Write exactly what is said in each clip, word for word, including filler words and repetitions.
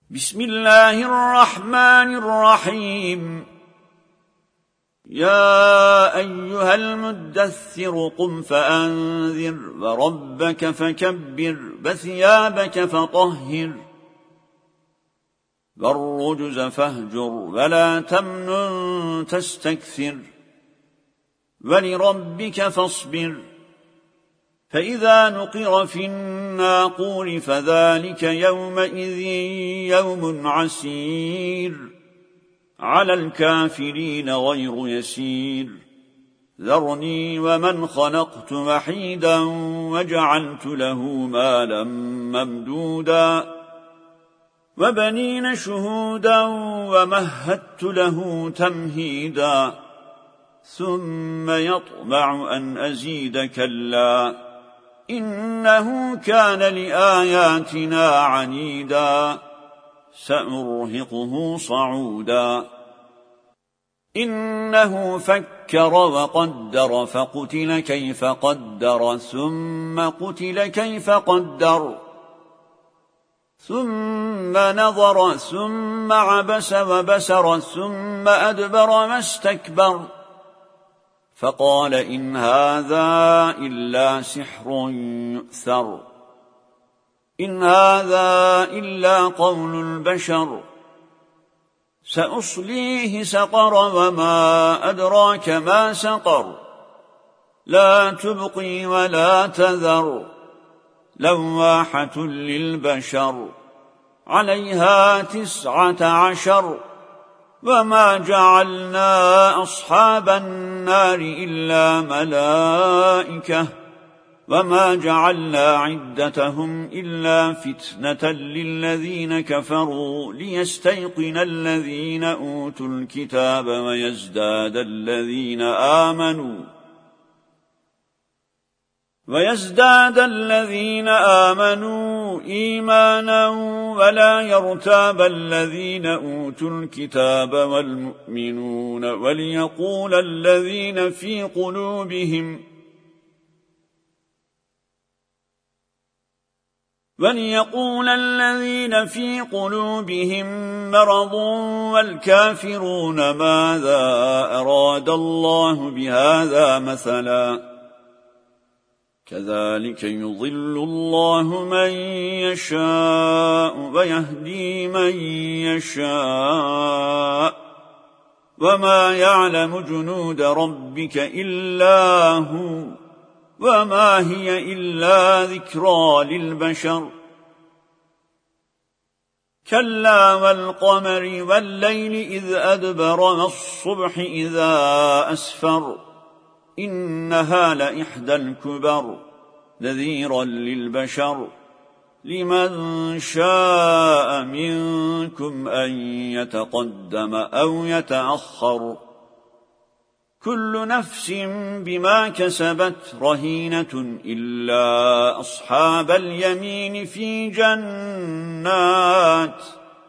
بسم الله الرحمن الرحيم يا أيها المدثر قم فأنذر وربك فكبر وثيابك فطهر والرجز فاهجر ولا تمنن تستكثر ولربك فاصبر فإذا نقر في الناقور فذلك يومئذ يوم عسير على الكافرين غير يسير ذرني ومن خلقت وحيدا وجعلت له مالا ممدودا وبنين شهودا ومهدت له تمهيدا ثم يطمع أن أزيد كلا إنه كان لآياتنا عنيدا سأرهقه صعودا إنه فكر وقدر فقتل كيف قدر ثم قتل كيف قدر ثم نظر ثم عبس وبسر ثم أدبر ما استكبر فقال إن هذا إلا سحر يؤثر إن هذا إلا قول البشر سأصليه سقر وما أدراك ما سقر لا تبقي ولا تذر لواحة للبشر عليها تسعة عشر وما جعلنا أصحاب النار إلا ملائكة وما جعلنا عدتهم إلا فتنة للذين كفروا ليستيقن الذين أوتوا الكتاب ويزداد الذين آمنوا ويزداد الذين آمنوا إيمانا ولا يرتاب الذين أوتوا الكتاب والمؤمنون وليقول الذين في قلوبهم وليقول الذين في قلوبهم مرض والكافرون ماذا أراد الله بهذا مثلا كذلك يضل الله من يشاء ويهدي من يشاء وما يعلم جنود ربك إلا هو وما هي إلا ذكرى للبشر كلا والقمر والليل إذ أدبر والصبح إذا أسفر إنها لإحدى الكبر نذيرا للبشر لمن شاء منكم أن يتقدم أو يتأخر كل نفس بما كسبت رهينة إلا أصحاب اليمين في جنات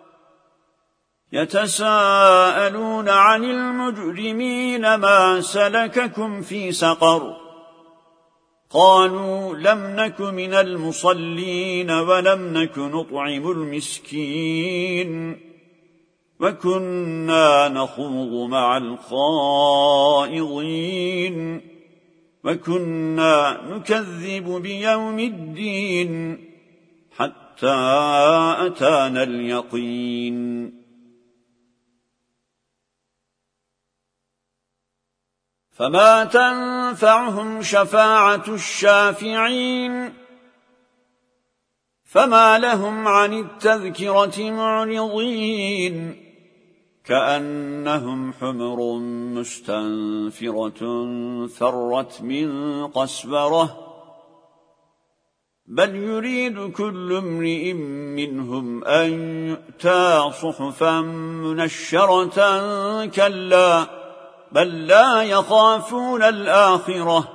يتساءلون عن المجرمين ما سلككم في سقر قالوا لم نك من المصلين ولم نك نطعم المسكين وكنا نخوض مع الخائضين وكنا نكذب بيوم الدين حتى أتانا اليقين فما تنفعهم شفاعة الشافعين فما لهم عن التذكرة معرضين كأنهم حمر مستنفرة فرت من قسورة بل يريد كل امرئ منهم أن يؤتى صحفا منشرة كلا بل لا يخافون الآخرة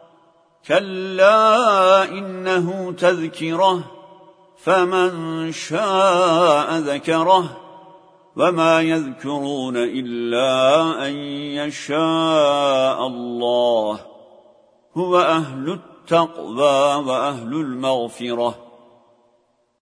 كلا إنه تذكره فمن شاء ذكره وما يذكرون إلا أن يشاء الله هو أهل التقوى وأهل المغفرة